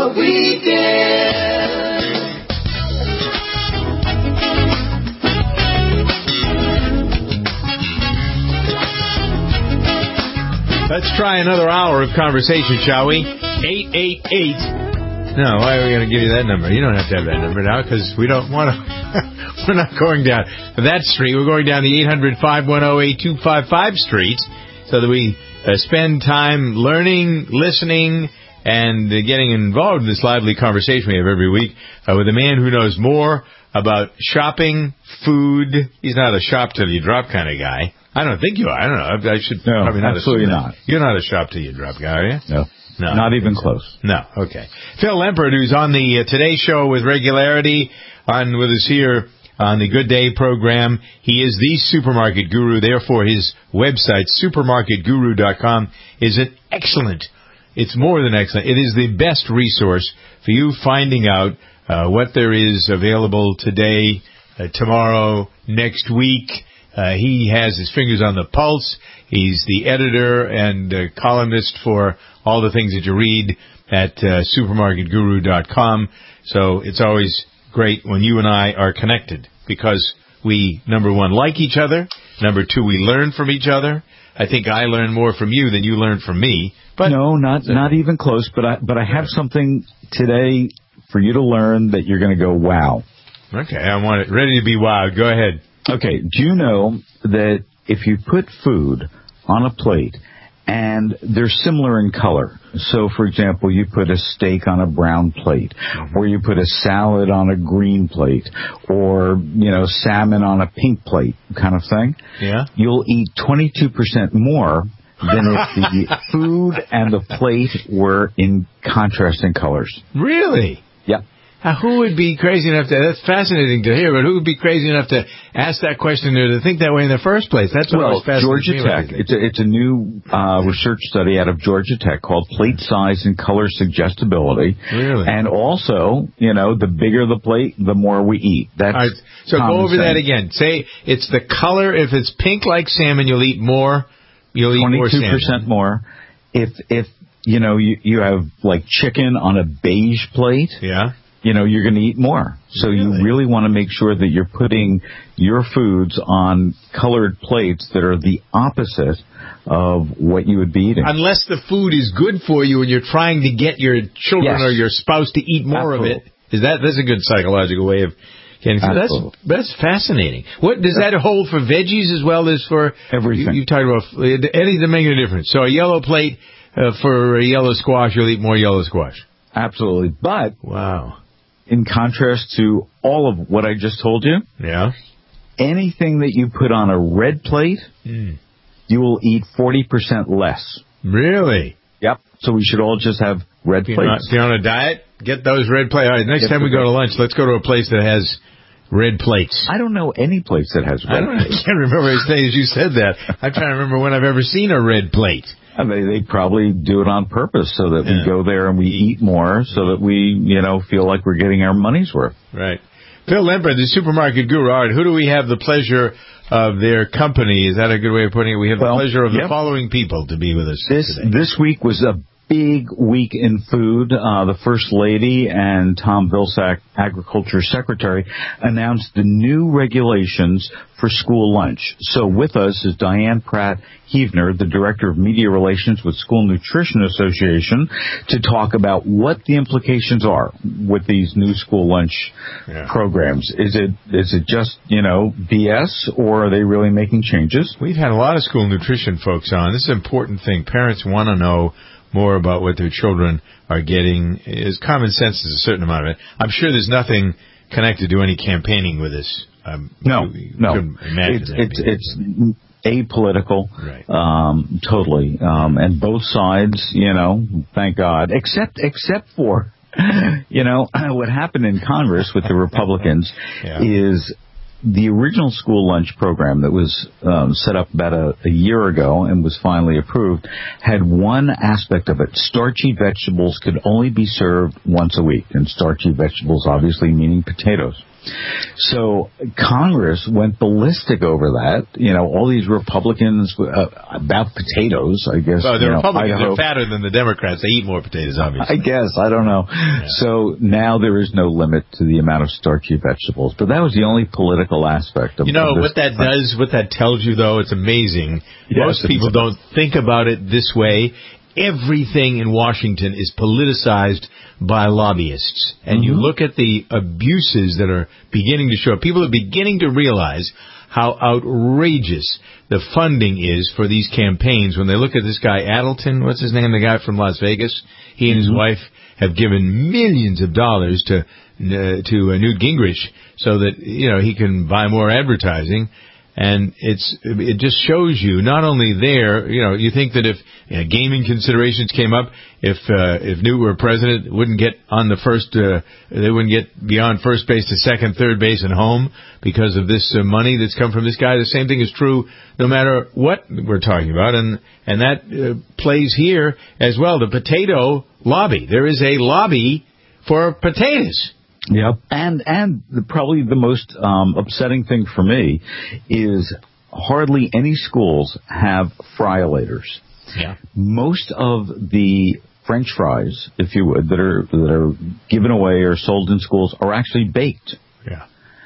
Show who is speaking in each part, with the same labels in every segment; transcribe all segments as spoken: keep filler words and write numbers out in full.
Speaker 1: what we did.
Speaker 2: Let's try another hour of conversation, shall we? eight eight eight. No, why are we going to give you that number? You don't have to have that number now because we don't want to. We're not going down that street. We're going down the eight hundred, five one zero, eight two five five street so that we uh, spend time learning, listening, and uh, getting involved in this lively conversation we have every week uh, with a man who knows more about shopping, food. He's not a shop till you drop kind of guy. I don't think you are. I don't know. I should
Speaker 3: no,
Speaker 2: probably not.
Speaker 3: Absolutely not.
Speaker 2: You're not a shop till you drop guy, are you?
Speaker 3: No.
Speaker 2: No.
Speaker 3: Not even close.
Speaker 2: No. Okay. Phil Lempert, who's on the uh, Today Show with regularity, on with us here on the Good Day program. He is the supermarket guru. Therefore, his website, supermarket guru dot com, is an excellent, it's more than excellent. It is the best resource for you finding out uh, what there is available today, uh, tomorrow, next week. Uh, he has his fingers on the pulse. He's the editor and uh, columnist for all the things that you read at uh, supermarket guru dot com. So it's always great when you and I are connected because we, number one, like each other. Number two, we learn from each other. I think I learn more from you than you learn from me. But
Speaker 3: no, not not even close. But I but I have something today for you to learn that you're going to go, wow.
Speaker 2: Okay, I want it ready to be wowed. Go ahead.
Speaker 3: Okay, do you know that if you put food on a plate and they're similar in color, so for example, you put a steak on a brown plate, mm-hmm. or you put a salad on a green plate, or, you know, salmon on a pink plate kind of thing,
Speaker 2: yeah,
Speaker 3: you'll eat twenty-two percent more than if the food and the plate were in contrasting colors.
Speaker 2: Really?
Speaker 3: Yep.
Speaker 2: Now, who would be crazy enough to, that's fascinating to hear, but who would be crazy enough to ask that question or to think that way in the first place? That's what
Speaker 3: well,
Speaker 2: always fascinates
Speaker 3: Georgia
Speaker 2: me.
Speaker 3: Tech, it's a, it's a new uh, research study out of Georgia Tech called Plate Size and Color Suggestibility.
Speaker 2: Really?
Speaker 3: And also, you know, the bigger the plate, the more we eat. That's
Speaker 2: All right, so go over sense. That again. Say it's the color. If it's pink like salmon, you'll eat more. You'll eat more salmon.
Speaker 3: twenty-two percent more. If, if you know, you, you have like chicken on a beige plate.
Speaker 2: Yeah.
Speaker 3: You know, you're going to eat more. So
Speaker 2: really?
Speaker 3: You really want to make sure that you're putting your foods on colored plates that are the opposite of what you would be eating.
Speaker 2: Unless the food is good for you and you're trying to get your children
Speaker 3: yes.
Speaker 2: or your spouse to eat more Absolutely. Of it. Is that that's a good psychological way of getting food. That's that's fascinating. What does that hold for veggies as well as for
Speaker 3: everything?
Speaker 2: You, you talked about anything making a difference. So a yellow plate uh, for a yellow squash, you'll eat more yellow squash.
Speaker 3: Absolutely. But
Speaker 2: wow.
Speaker 3: In contrast to all of what I just told you,
Speaker 2: yeah,
Speaker 3: anything that you put on a red plate, mm. you will eat forty percent less.
Speaker 2: Really?
Speaker 3: Yep. So we should all just have red
Speaker 2: if
Speaker 3: plates.
Speaker 2: Not, if you're on a diet, get those red plates. All right, next Get time we go to lunch, let's go to a place that has red plates.
Speaker 3: I don't know any place that has red
Speaker 2: I don't,
Speaker 3: plates.
Speaker 2: I can't remember as as you said that. I'm trying to remember when I've ever seen a red plate.
Speaker 3: I mean, they probably do it on purpose so that yeah. we go there and we eat more so that we, you know, feel like we're getting our money's worth.
Speaker 2: Right. Phil Lempert, the supermarket guru. All right, who do we have the pleasure of their company? Is that a good way of putting it? We have well, the pleasure of yep. the following people to be with us
Speaker 3: this,
Speaker 2: today.
Speaker 3: This week was a big week in food. Uh, the First Lady and Tom Vilsack, Agriculture Secretary, announced the new regulations for school lunch. So with us is Diane Pratt-Heavner, the Director of Media Relations with School Nutrition Association, to talk about what the implications are with these new school lunch yeah. programs. Is it is it just, you know, B S, or are they really making changes?
Speaker 2: We've had a lot of school nutrition folks on. This is an important thing. Parents want to know more about what their children are getting. Is common sense is a certain amount of it. I'm sure there's nothing connected to any campaigning with this. Um,
Speaker 3: no,
Speaker 2: you, you
Speaker 3: no. It's it's, it's apolitical,
Speaker 2: right.
Speaker 3: um, totally. Um, and both sides, you know, thank God, except except for, you know, what happened in Congress with the Republicans
Speaker 2: yeah.
Speaker 3: is the original school lunch program that was um, set up about a, a year ago and was finally approved had one aspect of it. Starchy vegetables could only be served once a week. And starchy vegetables obviously meaning potatoes. So Congress went ballistic over that. You know, all these Republicans uh, about potatoes, I guess.
Speaker 2: Well, the
Speaker 3: you know,
Speaker 2: Republicans
Speaker 3: Idaho,
Speaker 2: are fatter than the Democrats. They eat more potatoes, obviously.
Speaker 3: I guess. I don't know. Yeah. So now there is no limit to the amount of starchy vegetables. But that was the only political aspect of
Speaker 2: You know,
Speaker 3: of this.
Speaker 2: what that does, what that tells you, though, it's amazing.
Speaker 3: Yes,
Speaker 2: Most people don't think about it this way. Everything in Washington is politicized by lobbyists. And mm-hmm. you look at the abuses that are beginning to show up. People are beginning to realize how outrageous the funding is for these campaigns. When they look at this guy, Adelton, what's his name, the guy from Las Vegas? He and his mm-hmm. wife have given millions of dollars to uh, to uh, Newt Gingrich so that, you know, he can buy more advertising. And it's it just shows you not only there, you know, you think that if you know, gaming considerations came up, if uh, if Newt were president, it wouldn't get on the first, uh, they wouldn't get beyond first base to second, third base, and home because of this uh, money that's come from this guy. The same thing is true no matter what we're talking about, and and that uh, plays here as well. The potato lobby. There is a lobby for potatoes.
Speaker 3: Yep. And and the, probably the most um, upsetting thing for me is hardly any schools have fryolators.
Speaker 2: Yeah.
Speaker 3: Most of the French fries, if you would, that are that are given away or sold in schools are actually baked.
Speaker 2: Yeah.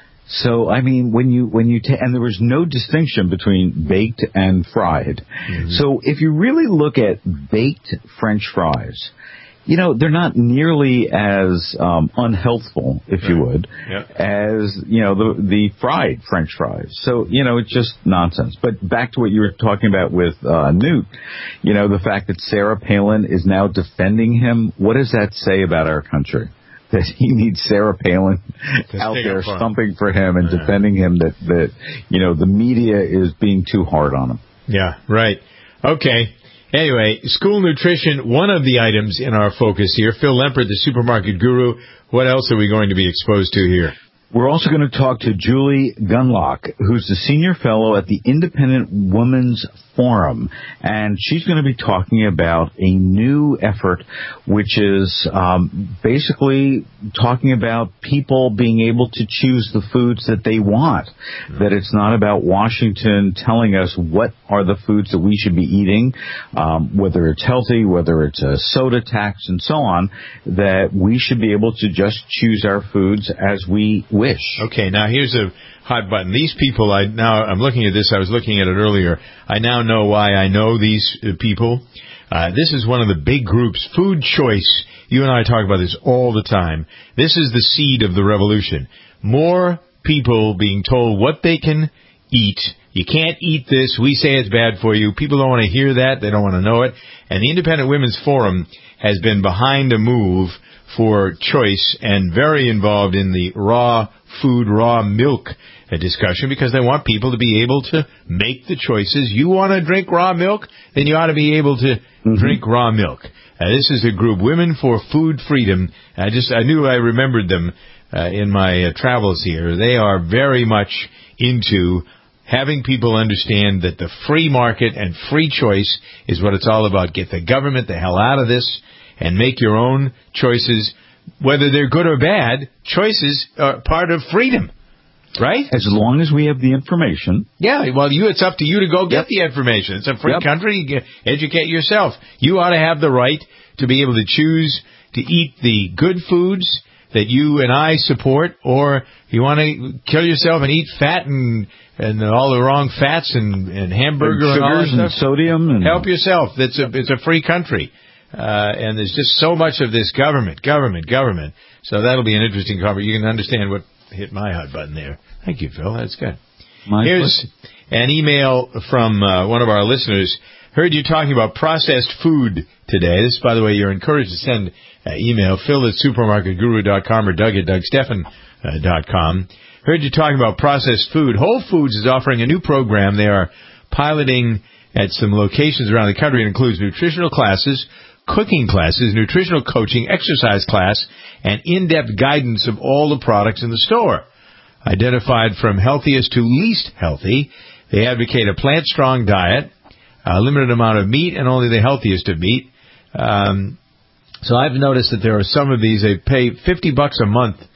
Speaker 3: So I mean, when you when you ta- and there was no distinction between baked and fried. Mm-hmm. So if you really look at baked French fries, you know, they're not nearly as um, unhealthful, if right. you would,
Speaker 2: yep.
Speaker 3: as, you know, the the fried French fries. So, you know, it's just nonsense. But back to what you were talking about with uh, Newt, you know, the fact that Sarah Palin is now defending him, what does that say about our country? That he needs Sarah Palin out there stumping for him and yeah. defending him, that, that, you know, the media is being too hard on him.
Speaker 2: Yeah, right. Okay. Anyway, school nutrition, one of the items in our focus here. Phil Lempert, the supermarket guru. What else are we going to be exposed to here?
Speaker 3: We're also going to talk to Julie Gunlock, who's the senior fellow at the Independent Women's Forum, and she's going to be talking about a new effort, which is um, basically talking about people being able to choose the foods that they want, mm-hmm. that it's not about Washington telling us what are the foods that we should be eating, um, whether it's healthy, whether it's a soda tax, and so on, that we should be able to just choose our foods as we wish.
Speaker 2: Okay, now here's a hot button. These people, I now I'm looking at this. I was looking at it earlier. I now know why I know these uh, people. Uh, this is one of the big groups, Food Choice. You and I talk about this all the time. This is the seed of the revolution. More people being told what they can eat. You can't eat this. We say it's bad for you. People don't want to hear that. They don't want to know it. And the Independent Women's Forum has been behind a move for choice and very involved in the raw food, raw milk discussion, because they want people to be able to make the choices. You want to drink raw milk? Then you ought to be able to mm-hmm. drink raw milk. Uh, this is a group, Women for Food Freedom. I just, I knew I remembered them uh, in my uh, travels here. They are very much into having people understand that the free market and free choice is what it's all about. Get the government the hell out of this and make your own choices. Whether they're good or bad, choices are part of freedom, right?
Speaker 3: As long as we have the information.
Speaker 2: Yeah, well, you it's up to you to go get
Speaker 3: yep.
Speaker 2: the information. It's a free
Speaker 3: yep.
Speaker 2: country. You educate yourself. You ought to have the right to be able to choose to eat the good foods that you and I support, or you want to kill yourself and eat fat and and all the wrong fats and, and hamburger and,
Speaker 3: and
Speaker 2: all that
Speaker 3: and
Speaker 2: stuff.
Speaker 3: Sodium. And
Speaker 2: help yourself. It's a it's a free country. Uh, and there's just so much of this government, government, government. So that'll be an interesting conversation. You can understand what hit my hot button there. Thank you, Phil. That's good.
Speaker 3: My
Speaker 2: Here's question. An email from uh, one of our listeners. Heard you talking about processed food today. This, by the way, you're encouraged to send uh, email, Phil at supermarket guru dot com or Doug at doug steffen dot com. Heard you talking about processed food. Whole Foods is offering a new program they are piloting at some locations around the country. It includes nutritional classes, cooking classes, nutritional coaching, exercise class, and in-depth guidance of all the products in the store. Identified from healthiest to least healthy, they advocate a plant-strong diet, a limited amount of meat, and only the healthiest of meat. Um, so I've noticed that there are some of these, they pay fifty bucks a month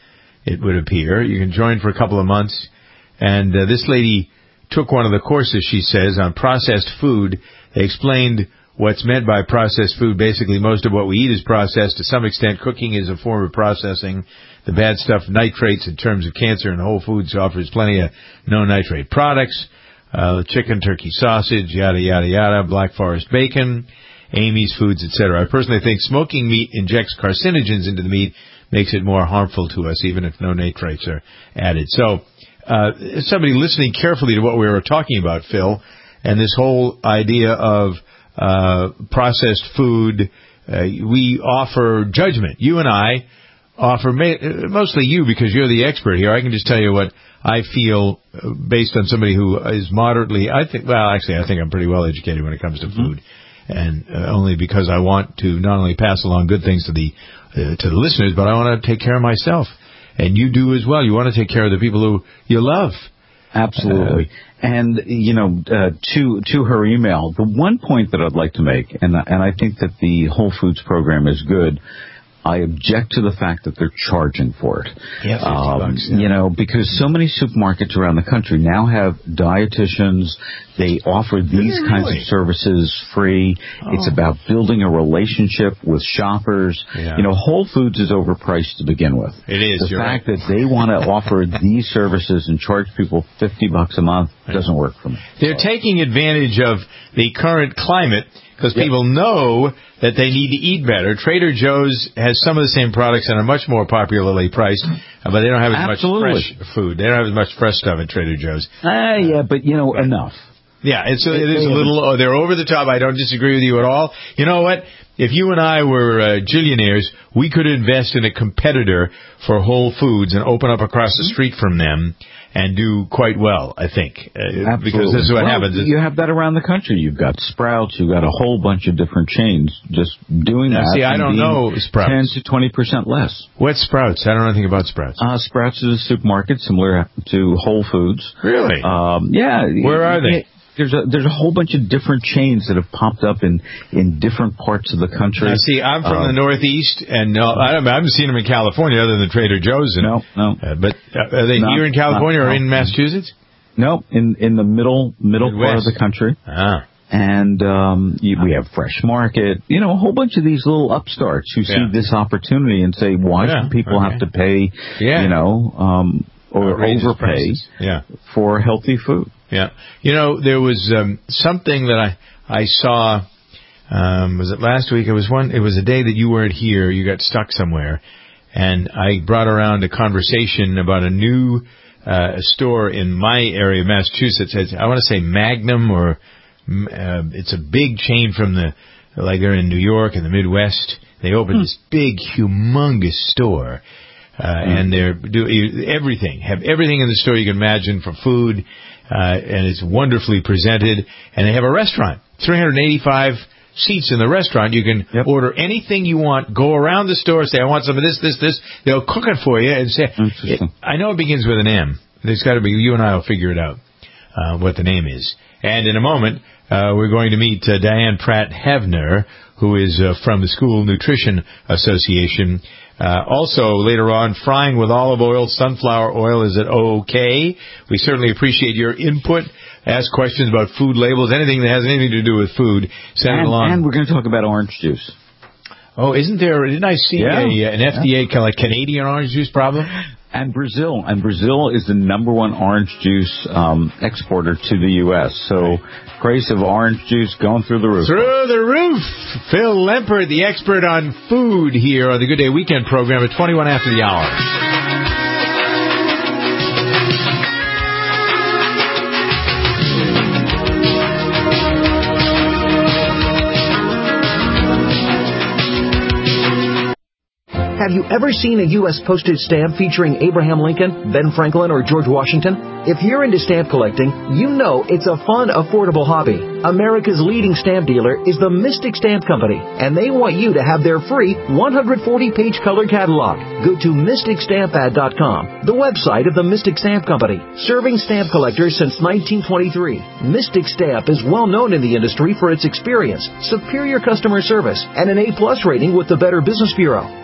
Speaker 2: it would appear. You can join for a couple of months. And uh, this lady took one of the courses, she says, on processed food. They explained what's meant by processed food. Basically, most of what we eat is processed. To some extent, cooking is a form of processing. The bad stuff, nitrates, in terms of cancer, and Whole Foods offers plenty of no-nitrate products. Uh, chicken, turkey, sausage, yada, yada, yada, Black Forest bacon, Amy's Foods, et cetera. I personally think smoking meat injects carcinogens into the meat, makes it more harmful to us, even if no nitrates are added. So, uh, somebody listening carefully to what we were talking about, Phil, and this whole idea of uh, processed food, uh, we offer judgment. You and I offer, ma- mostly you because you're the expert here. I can just tell you what I feel uh, based on somebody who is moderately, I think, well, actually, I think I'm pretty well educated when it comes to mm-hmm. food. And uh, only because I want to not only pass along good things to the uh, to the listeners, but I want to take care of myself. And you do as well. You want to take care of the people who you love.
Speaker 3: Absolutely. Uh, and, you know, uh, to to her email, the one point that I'd like to make, and, and I think that the Whole Foods program is good, I object to the fact that they're charging for it.
Speaker 2: Yeah, fifty
Speaker 3: um,
Speaker 2: bucks, yeah.
Speaker 3: You know, because so many supermarkets around the country now have dietitians. They offer these
Speaker 2: really?
Speaker 3: kinds of services free. Oh. It's about building a relationship with shoppers.
Speaker 2: Yeah.
Speaker 3: You know, Whole Foods is overpriced to begin with.
Speaker 2: It is.
Speaker 3: The
Speaker 2: you're
Speaker 3: fact
Speaker 2: right.
Speaker 3: that they want to offer these services and charge people fifty bucks a month doesn't work for me.
Speaker 2: They're taking advantage of the current climate because yep. people know that they need to eat better. Trader Joe's has some of the same products and are much more popularly priced, but they don't have as
Speaker 3: Absolutely.
Speaker 2: much fresh food. They don't have as much fresh stuff at Trader Joe's.
Speaker 3: Ah, uh, yeah, but, you know, but, enough.
Speaker 2: Yeah, it's a, it is a little, oh, they're over the top. I don't disagree with you at all. You know what? If you and I were uh, gillionaires, we could invest in a competitor for Whole Foods and open up across the street from them and do quite well, I think. Uh, because this is what
Speaker 3: well,
Speaker 2: happens.
Speaker 3: You have that around the country. You've got Sprouts. You've got a whole bunch of different chains just doing
Speaker 2: now,
Speaker 3: that.
Speaker 2: See, I don't know Sprouts.
Speaker 3: ten to twenty percent less.
Speaker 2: What's Sprouts? I don't know anything about Sprouts.
Speaker 3: Uh, Sprouts is a supermarket similar to Whole Foods.
Speaker 2: Really?
Speaker 3: Um, yeah.
Speaker 2: Where are they?
Speaker 3: There's a there's a whole bunch of different chains that have popped up in, in different parts of the country.
Speaker 2: Now, see, I'm from
Speaker 3: uh,
Speaker 2: the Northeast, and no, I, don't, I haven't seen them in California other than Trader Joe's. And,
Speaker 3: no, no.
Speaker 2: Uh, but uh, are they
Speaker 3: no,
Speaker 2: here in California
Speaker 3: no,
Speaker 2: or
Speaker 3: no.
Speaker 2: in Massachusetts?
Speaker 3: No, in in the middle middle
Speaker 2: Midwest.
Speaker 3: part of the country.
Speaker 2: Ah.
Speaker 3: And um, you, we have Fresh Market, you know, a whole bunch of these little upstarts who see
Speaker 2: yeah.
Speaker 3: this opportunity and say, why
Speaker 2: yeah.
Speaker 3: should people
Speaker 2: okay.
Speaker 3: have to pay,
Speaker 2: yeah.
Speaker 3: you know, um, or
Speaker 2: Outrageous
Speaker 3: overpay
Speaker 2: yeah.
Speaker 3: for healthy food?
Speaker 2: Yeah. You know, there was um, something that I I saw, um, was it last week? It was one. It was a day that you weren't here. You got stuck somewhere. And I brought around a conversation about a new uh, store in my area, Massachusetts. It's, I want to say Magnum, or uh, it's a big chain from the, like they're in New York and the Midwest. They opened hmm. this big, humongous store. Uh, mm. And they're do everything, have everything in the store you can imagine for food. Uh, and it's wonderfully presented. And they have a restaurant, three hundred eighty-five seats in the restaurant. You can yep. order anything you want, go around the store, say, I want some of this, this, this. They'll cook it for you and say, it, I know it begins with an M. There's got to be, you and I will figure it out, uh, what the name is. And in a moment, uh, we're going to meet uh, Diane Pratt-Havner, who is uh, from the School Nutrition Association. Uh, also, later on, frying with olive oil, sunflower oil, is it okay? We certainly appreciate your input. Ask questions about food labels, anything that has anything to do with food. Send
Speaker 3: and,
Speaker 2: it along.
Speaker 3: And we're going to talk about orange juice.
Speaker 2: Oh, isn't there, didn't I see
Speaker 3: yeah.
Speaker 2: a, an F D A yeah. like Canadian orange juice problem?
Speaker 3: And Brazil. And Brazil is the number one orange juice um, exporter to the U S So price of orange juice going through the roof.
Speaker 2: Through the roof. Phil Lempert, the expert on food here on the Good Day Weekend program at twenty-one after the hour.
Speaker 4: Have you ever seen a U S postage stamp featuring Abraham Lincoln, Ben Franklin, or George Washington? If you're into stamp collecting, you know it's a fun, affordable hobby. America's leading stamp dealer is the Mystic Stamp Company, and they want you to have their free one hundred forty page color catalog. Go to mystic stamp ad dot com, the website of the Mystic Stamp Company, serving stamp collectors since nineteen twenty-three. Mystic Stamp is well known in the industry for its experience, superior customer service, and an A plus rating with the Better Business Bureau. Go to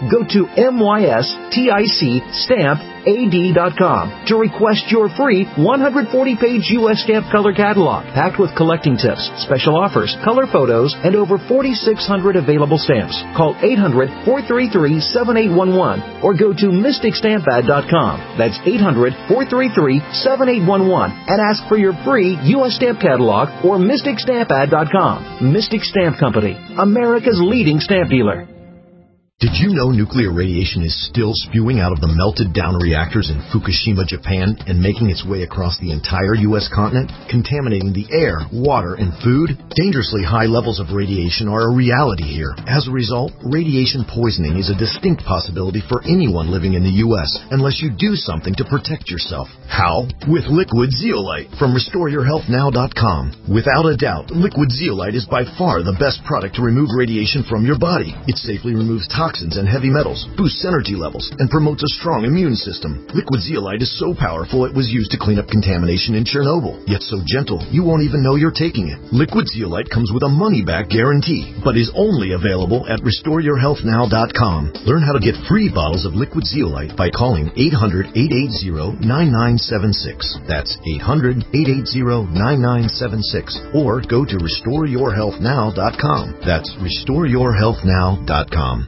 Speaker 4: to M Y S T I C stamp A D dot com to request your free one hundred forty page U S Stamp Color Catalog, packed with collecting tips, special offers, color photos, and over forty-six hundred available stamps. Call eight hundred, four three three, seven eight one one or go to mystic stamp ad dot com. That's eight hundred, four three three, seven eight one one and ask for your free U S Stamp Catalog or mystic stamp ad dot com. Mystic Stamp Company, America's leading stamp dealer.
Speaker 5: Did you know nuclear radiation is still spewing out of the melted down reactors in Fukushima, Japan, and making its way across the entire U S continent, contaminating the air, water, and food? Dangerously high levels of radiation are a reality here. As a result, radiation poisoning is a distinct possibility for anyone living in the U S unless you do something to protect yourself. How? With Liquid Zeolite from restore your health now dot com. Without a doubt, Liquid Zeolite is by far the best product to remove radiation from your body. It safely removes toxins toxins and heavy metals, boosts energy levels, and promotes a strong immune system. Liquid Zeolite is so powerful it was used to clean up contamination in Chernobyl, yet so gentle you won't even know you're taking it. Liquid Zeolite comes with a money-back guarantee, but is only available at restore your health now dot com. Learn how to get free bottles of Liquid Zeolite by calling eight hundred, eight eight zero, nine nine seven six. That's eight hundred, eight eight zero, nine nine seven six. Or go to restore your health now dot com. That's restore your health now dot com.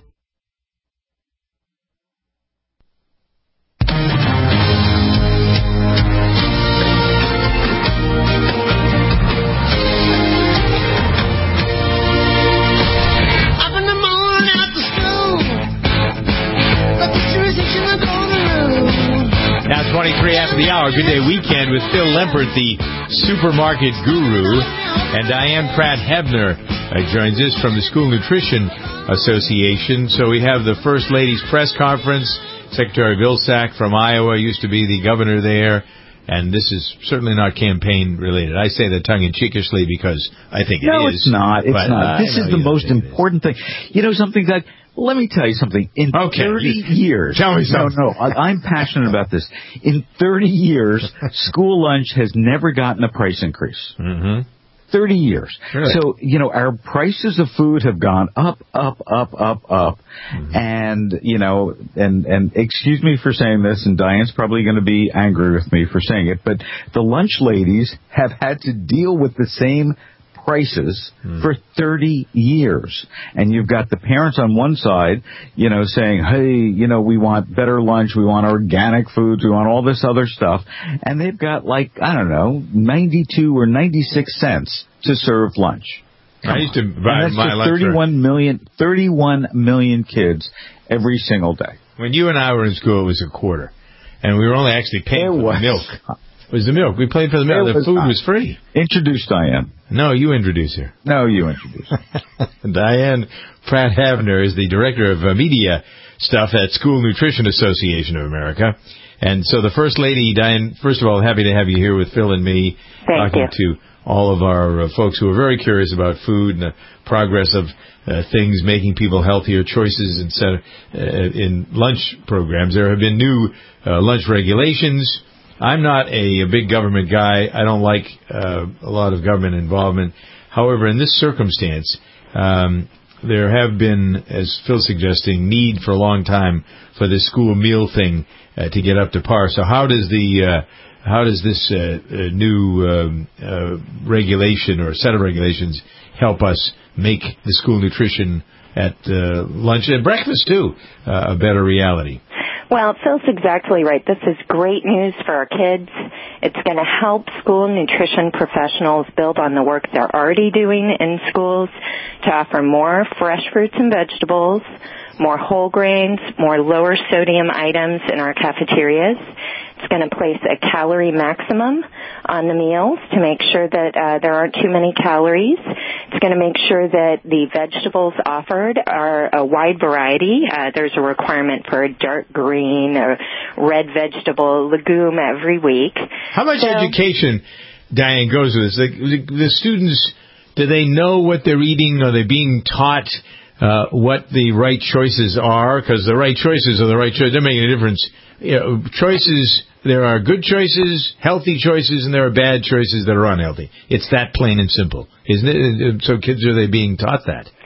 Speaker 2: Now twenty-three after the hour. Good Day Weekend with Phil Lempert, the supermarket guru, and Diane Pratt-Hebner uh, joins us from the School Nutrition Association. So we have the First Lady's press conference. Secretary Vilsack from Iowa used to be the governor there, and this is certainly not campaign related. I say that tongue-in-cheekishly because I think it
Speaker 3: no,
Speaker 2: is.
Speaker 3: No, it's not. It's
Speaker 2: but,
Speaker 3: not.
Speaker 2: Uh,
Speaker 3: this is the most important thing. You know something, Doug? Let me tell you something. In
Speaker 2: okay.
Speaker 3: thirty years...
Speaker 2: Tell me something.
Speaker 3: No, no, I, I'm passionate about this. In thirty years, school lunch has never gotten a price increase.
Speaker 2: Mm-hmm.
Speaker 3: thirty years.
Speaker 2: Really?
Speaker 3: So, you know, our prices of food have gone up, up, up, up, up. Mm-hmm. And, you know, and, and excuse me for saying this, and Diane's probably going to be angry with me for saying it, but the lunch ladies have had to deal with the same prices mm. for thirty years. And you've got the parents on one side, you know, saying, hey, you know, we want better lunch, we want organic foods, we want all this other stuff. And they've got like, I don't know, ninety-two or ninety-six cents to serve lunch. Come
Speaker 2: I used to
Speaker 3: on.
Speaker 2: buy
Speaker 3: and that's
Speaker 2: my
Speaker 3: for
Speaker 2: lunch.
Speaker 3: thirty-one million, thirty-one million kids every single day.
Speaker 2: When you and I were in school, it was a quarter. And we were only actually paying
Speaker 3: it
Speaker 2: for
Speaker 3: was.
Speaker 2: the milk. It was the milk. We paid for the milk. The food was free.
Speaker 3: Introduce Diane.
Speaker 2: No, you introduce her.
Speaker 3: No, you introduce her.
Speaker 2: Diane Pratt-Hebner is the director of uh, media stuff at School Nutrition Association of America. And so the First Lady, Diane, first of all, happy to have you here with Phil and me.
Speaker 6: Thank
Speaker 2: talking
Speaker 6: you.
Speaker 2: to all of our uh, folks who are very curious about food and the progress of uh, things making people healthier, choices in, uh, in lunch programs. There have been new uh, lunch regulations. I'm not a, a big government guy. I don't like uh, a lot of government involvement. However, in this circumstance, um, there have been, as Phil's suggesting, need for a long time for this school meal thing uh, to get up to par. So how does the uh, how does this uh, uh, new um, uh, regulation or set of regulations help us make the school nutrition at uh, lunch and breakfast too uh, a better reality?
Speaker 6: Well, Phil's exactly right. This is great news for our kids. It's going to help school nutrition professionals build on the work they're already doing in schools to offer more fresh fruits and vegetables, more whole grains, more lower sodium items in our cafeterias. It's going to place a calorie maximum on the meals to make sure that uh, there aren't too many calories. It's going to make sure that the vegetables offered are a wide variety. Uh, there's a requirement for a dark green or red vegetable legume every week.
Speaker 2: How much
Speaker 6: so,
Speaker 2: education, Diane, goes with this? The, the, the students, do they know what they're eating? Are they being taught uh, what the right choices are? Because the right choices are the right choices. They're making a difference. You know, choices, there are good choices, healthy choices, and there are bad choices that are unhealthy. It's that plain and simple, isn't it? So kids, are they being taught that?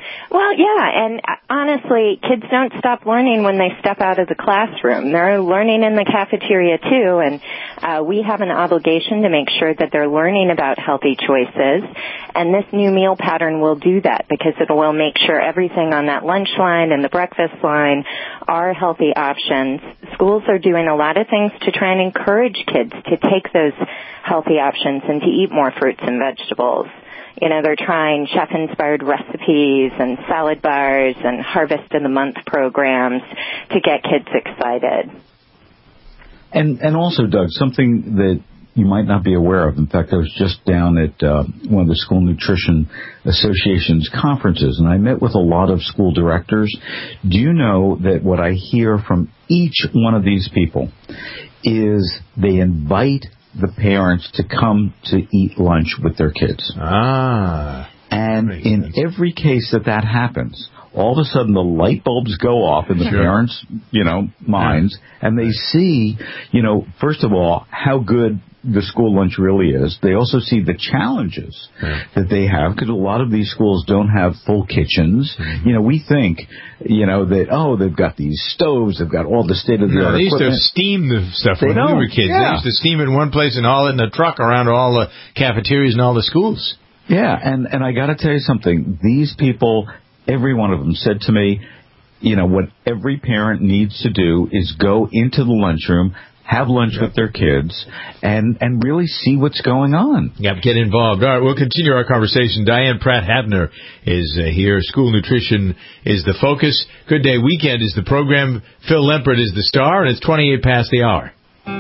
Speaker 6: Well, yeah, and honestly, kids don't stop learning when they step out of the classroom. They're learning in the cafeteria, too, and uh, we have an obligation to make sure that they're learning about healthy choices, and this new meal pattern will do that because it will make sure everything on that lunch line and the breakfast line are healthy options. Schools are doing a lot of things to try and encourage kids to take those healthy options and to eat more fruits and vegetables. You know, they're trying chef-inspired recipes and salad bars and Harvest of the Month programs to get kids excited.
Speaker 3: And and also, Doug, something that you might not be aware of. In fact, I was just down at uh, one of the School Nutrition Association's conferences, and I met with a lot of school directors. Do you know that what I hear from each one of these people is they invite the parents to come to eat lunch with their kids.
Speaker 2: Ah.
Speaker 3: And in every case that that happens, all of a sudden the light bulbs go off in the sure. parents', you know, minds, yeah. and they see, you know, first of all, how good the school lunch really is. They also see the challenges yeah. that they have, because a lot of these schools don't have full kitchens. Mm-hmm. You know, we think, you know, that, oh, they've got these stoves, they've got all the state-of-the-art
Speaker 2: no, they used
Speaker 3: equipment.
Speaker 2: to steam the stuff
Speaker 3: they
Speaker 2: when
Speaker 3: don't.
Speaker 2: we were kids.
Speaker 3: Yeah.
Speaker 2: They used to steam it in one place and haul it in a truck around all the cafeterias and all the schools.
Speaker 3: Yeah, and, and I got to tell you something. These people, every one of them said to me, you know, what every parent needs to do is go into the lunchroom, have lunch yep. with their kids, and, and really see what's going on.
Speaker 2: Yep, get involved. All right, we'll continue our conversation. Diane Pratt-Habner is uh, here. School nutrition is the focus. Good Day Weekend is the program. Phil Lempert is the star, and it's twenty-eight past the hour.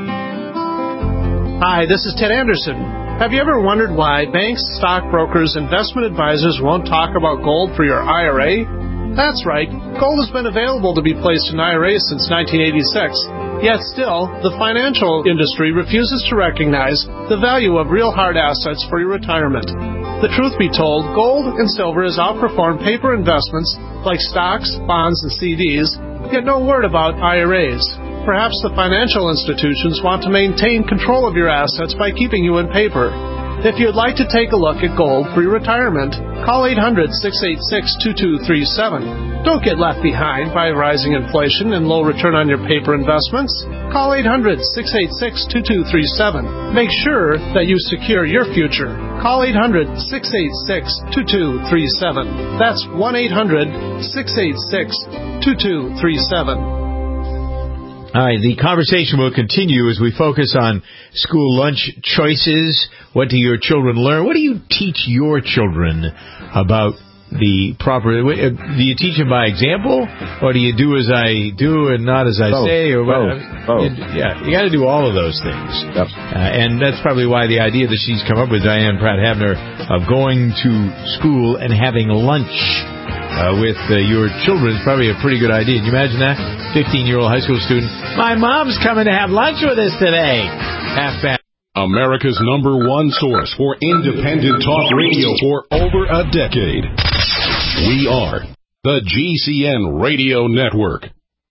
Speaker 7: Hi, this is Ted Anderson. Have you ever wondered why banks, stockbrokers, investment advisors won't talk about gold for your I R A? That's right. Gold has been available to be placed in I R As since nineteen eighty-six. Yet still, the financial industry refuses to recognize the value of real hard assets for your retirement. The truth be told, gold and silver has outperformed paper investments like stocks, bonds, and C Ds, yet no word about I R As. Perhaps the financial institutions want to maintain control of your assets by keeping you in paper. If you'd like to take a look at gold for your retirement, call eight hundred, six eight six, two two three seven. Don't get left behind by rising inflation and low return on your paper investments. Call eight hundred, six eight six, two two three seven. Make sure that you secure your future. Call eight hundred, six eight six, two two three seven. That's one eight hundred, six eight six, two two three seven.
Speaker 2: All right, the conversation will continue as we focus on school lunch choices. What do your children learn? What do you teach your children about the proper... Do you teach them by example, or do you do as I do and not as I
Speaker 3: both,
Speaker 2: say? Or
Speaker 3: both, both.
Speaker 2: Yeah, you got to do all of those things.
Speaker 3: Yep.
Speaker 2: Uh, and that's probably why the idea that she's come up with, Diane Pratt-Habner, of going to school and having lunch Uh, with uh, your children is probably a pretty good idea. Can you imagine that? fifteen-year-old high school student. My mom's coming to have lunch with us today. Half back.
Speaker 8: America's number one source for independent talk radio for over a decade. We are the G C N Radio Network.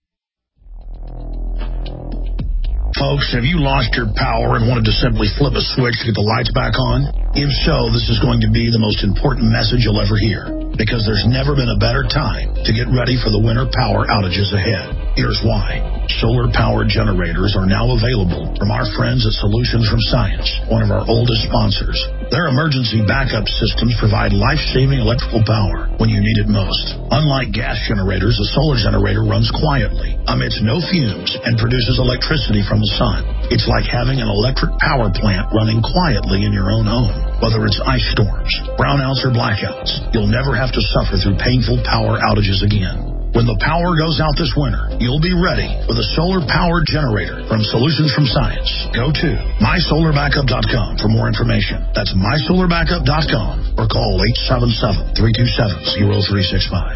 Speaker 9: Folks, have you lost your power and wanted to simply flip a switch to get the lights back on? If so, this is going to be the most important message you'll ever hear, because there's never been a better time to get ready for the winter power outages ahead. Here's why. Solar-powered generators are now available from our friends at Solutions from Science, one of our oldest sponsors. Their emergency backup systems provide life-saving electrical power when you need it most. Unlike gas generators, a solar generator runs quietly, emits no fumes, and produces electricity from the sun. It's like having an electric power plant running quietly in your own home. Whether it's ice storms, brownouts, or blackouts, you'll never have to suffer through painful power outages again. When the power goes out this winter, you'll be ready with a solar-powered generator from Solutions from Science. Go to my solar backup dot com for more information. That's my solar backup dot com or call eight seven seven, three two seven, zero three six five.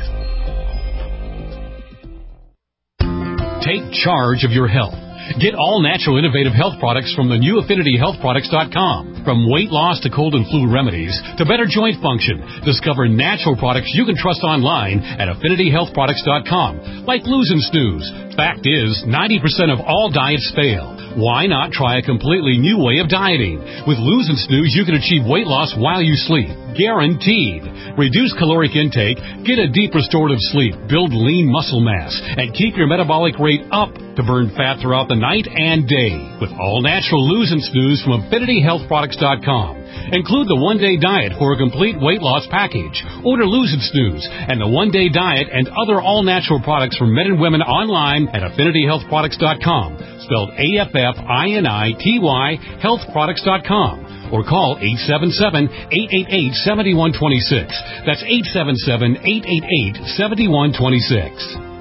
Speaker 10: Take charge of your health. Get all natural innovative health products from the new affinity health products dot com. From weight loss to cold and flu remedies to better joint function, discover natural products you can trust online at affinity health products dot com. Like Lose and Snooze. Fact is, ninety percent of all diets fail. Why not try a completely new way of dieting? With Lose and Snooze, you can achieve weight loss while you sleep. guaranteed. Reduce caloric intake, get a deep restorative sleep, build lean muscle mass, and keep your metabolic rate up to burn fat throughout the night and day with all-natural Lose and Snooze from Affinity Health Products dot com. Include the one-day diet for a complete weight loss package. Order Lose and Snooze and the one-day diet and other all-natural products for men and women online at Affinity Health Products dot com, spelled A F F I N I T Y Health Products dot com. Or call eight seven seven, eight eight eight, seven one two six. That's eight seven seven, eight eight eight, seven one two six.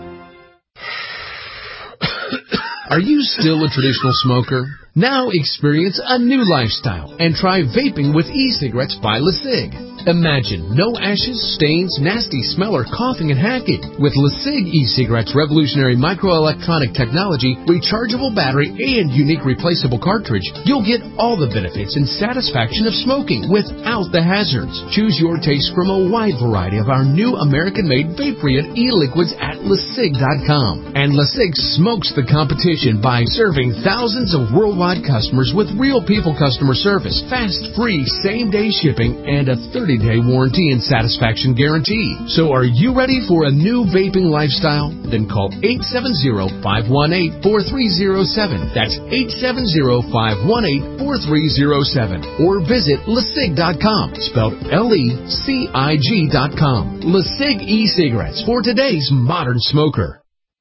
Speaker 11: Are you still a traditional smoker? Now experience a new lifestyle and try vaping with e-cigarettes by LeSig. Imagine no ashes, stains, nasty smell, or coughing and hacking. With LeSig e-cigarettes' revolutionary microelectronic technology, rechargeable battery, and unique replaceable cartridge, you'll get all the benefits and satisfaction of smoking without the hazards. Choose your taste from a wide variety of our new American-made Vaporeon e-liquids at LeSig dot com. And LeSig smokes the competition by serving thousands of worldwide customers with real people customer service, fast, free, same-day shipping, and a thirty-day warranty and satisfaction guarantee. So are you ready for a new vaping lifestyle? Then call eight seven zero, five one eight, four three zero seven. That's eight seven zero, five one eight, four three zero seven. Or visit LeSig dot com, spelled L E C I G dot com. LeSig e-cigarettes for today's modern smoker.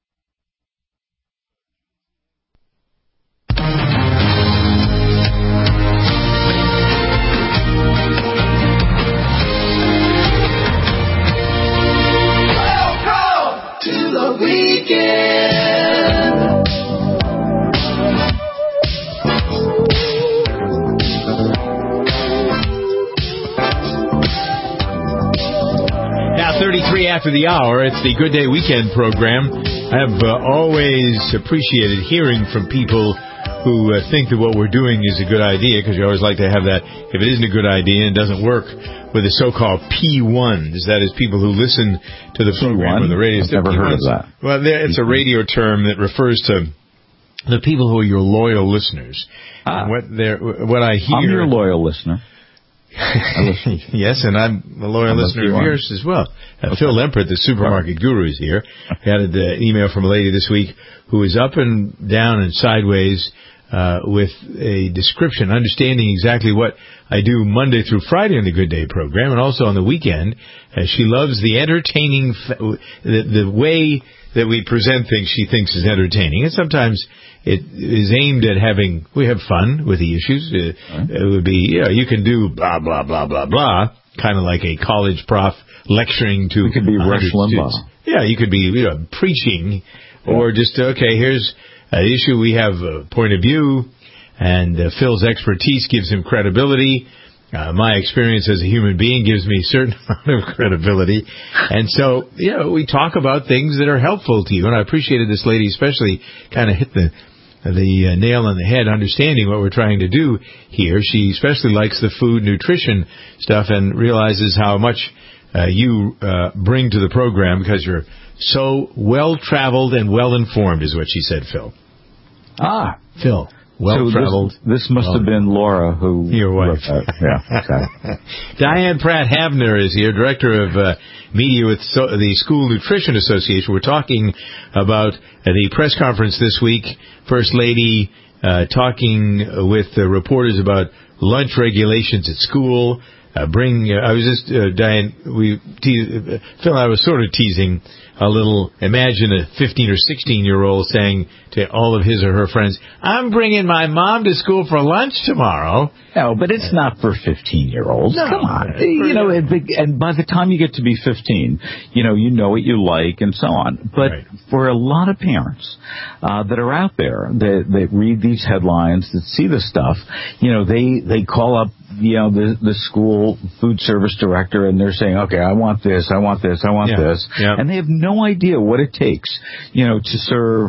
Speaker 2: thirty-three after the hour, it's the Good Day Weekend program. I have uh, always appreciated hearing from people who uh, think that what we're doing is a good idea, because you always like to have that, if it isn't a good idea and doesn't work, with the so-called P ones, that is people who listen to the program on the radio.
Speaker 3: I've never heard of that.
Speaker 2: Well, it's a radio term that refers to the people who are your loyal listeners.
Speaker 3: Ah.
Speaker 2: And what, they're, what I hear...
Speaker 3: I'm your loyal listener.
Speaker 2: Yes, and I'm a loyal listener of yours as well. Uh, okay. Phil Lempert, the supermarket guru, is here. We had an uh, email from a lady this week who is up and down and sideways uh, with a description, understanding exactly what I do Monday through Friday on the Good Day program, and also on the weekend. Uh, she loves the entertaining, fa- the, the way that we present things she thinks is entertaining. And sometimes it is aimed at having, we have fun with the issues. Uh, right. It would be, you know, you can do blah, blah, blah, blah, blah, kind of like a college prof lecturing to...
Speaker 3: It could be Rush Limbaugh.
Speaker 2: Yeah, you could be, you know, preaching, yeah. Or just, okay, here's an issue, we have a point of view, and uh, Phil's expertise gives him credibility. Uh, my experience as a human being gives me a certain amount of credibility. And so, you know, we talk about things that are helpful to you. And I appreciated this lady especially kind of hit the the uh, nail on the head, understanding what we're trying to do here. She especially likes the food nutrition stuff and realizes how much uh, you uh, bring to the program because you're so well-traveled and well-informed, is what she said, Phil.
Speaker 3: Ah.
Speaker 2: Phil. Well-traveled.
Speaker 3: So this, this must well, have been Laura who...
Speaker 2: Your wife.
Speaker 3: Yeah, okay.
Speaker 2: Diane Pratt-Havner is here, Director of uh, Media with so, the School Nutrition Association. We're talking about uh, the press conference this week. First Lady uh, talking with uh, reporters about lunch regulations at school. Uh, bring. Uh, I was just, uh, Diane, we te- uh, Phil and I was sort of teasing a little, imagine a fifteen or sixteen-year-old saying to all of his or her friends, I'm bringing my mom to school for lunch tomorrow.
Speaker 3: No, but it's not for fifteen-year-olds.
Speaker 2: No,
Speaker 3: Come on. You know, it, and by the time you get to be fifteen, you know, you know what you like and so on. But right. For a lot of parents uh, that are out there that, that read these headlines, that see this stuff, you know, they, they call up, you know, the, the school food service director and they're saying, okay, I want this, I want this, I want
Speaker 2: yeah.
Speaker 3: this.
Speaker 2: Yeah.
Speaker 3: And they have no idea what it takes, you know, to serve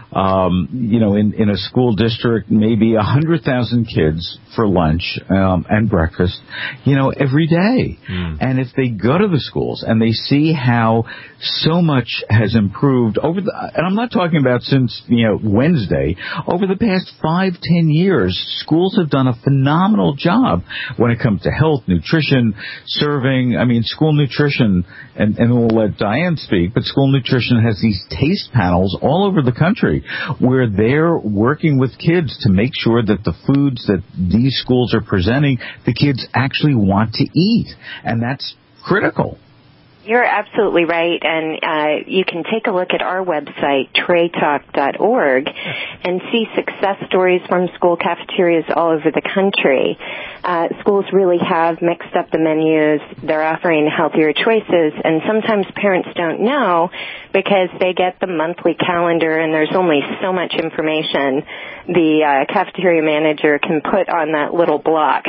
Speaker 3: um, you know, in, in a school district, maybe one hundred thousand kids for lunch um, and breakfast, you know, every day. Mm. And if they go to the schools and they see how so much has improved over the, and I'm not talking about since, you know, Wednesday, over the past five, ten years, schools have done a phenomenal job when it comes to health, nutrition, serving. I mean, school nutrition, and, and we'll let Diane speak, but school nutrition has these taste panels all over the country where they're working with kids to make sure that the foods that these schools are presenting, the kids actually want to eat. And that's critical.
Speaker 6: You're absolutely right, and uh, you can take a look at our website, tray talk dot org, and see success stories from school cafeterias all over the country. Uh, schools really have mixed up the menus. They're offering healthier choices, and sometimes parents don't know because they get the monthly calendar, and there's only so much information the uh, cafeteria manager can put on that little block.